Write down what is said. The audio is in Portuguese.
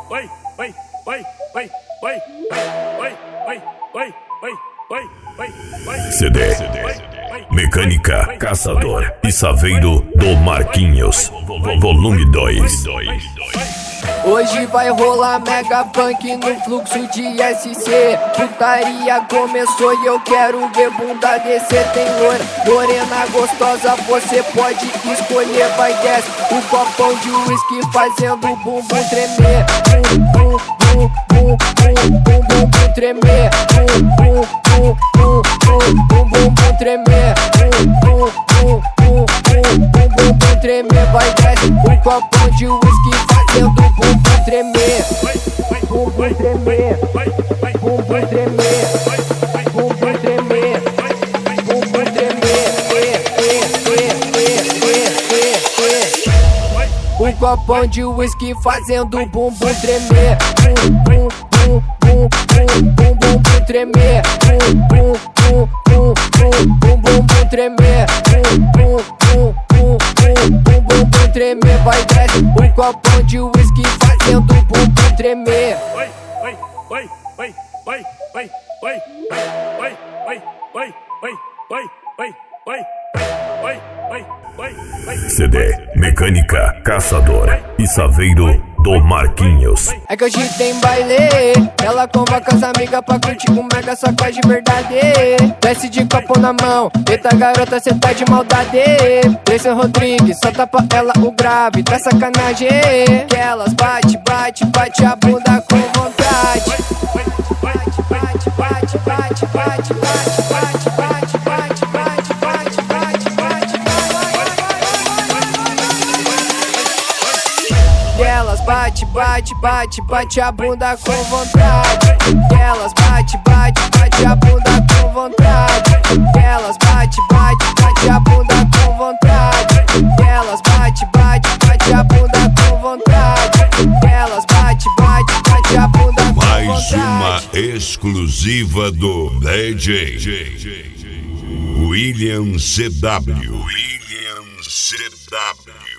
CD Mecânica, Caçador e Saveiro do Marquinhos, volume 2. Hoje vai rolar mega punk no fluxo de SC. Putaria começou e eu quero ver bunda descer. Tem loira, morena gostosa, você pode escolher. Vai desce o copão de whisky fazendo o bumbum tremer. Bum, bum, bum, bum, bum, bum, bum, tremer. Bum, bum, bum, bum, bum, bum, bum, tremer. Bum, bum, bum, bum, bum, bum, bum, tremer. Vai desce o copão de whisky fazendo o bumbum tremer. Bumbum tremer. Bumbum tremer. Bumbum tremer. Bumbum tremer. Um copão de whisky fazendo o bumbum tremer. Bum, bum, bum, bum, bum, bum, bum, tremer. Bum, bum, bum, bum, bum, bum, bum, tremer. Bum, bum, bum, bum, bum, bum, bum, tremer. Vai desce um copão de whisky fazendo o bumbum tremer. CD Mecânica, Caçador e Saveiro do Marquinhos. É que hoje tem baile, ela convoca as amigas pra curtir um mega sacode de verdade. Desce de copo na mão, eita garota, cê tá de maldade. Grayson Rodrigues, solta pra ela o grave, tá sacanagem. Que elas bate, bate, bate a bunda com vontade. Bate, bate, bate, bate, bate, bate, bate, bate, bate, bate, bate, bate, bate, bate. Elas bate, bate, bate, bate a bunda com vontade. Elas bate, bate, bate a bunda com vontade. Elas bate, bate, bate a bunda com vontade. Elas bate, bate, bate a bunda com vontade. Elas bate, bate, bate a bunda com vontade. Mais uma exclusiva do DJ William CW.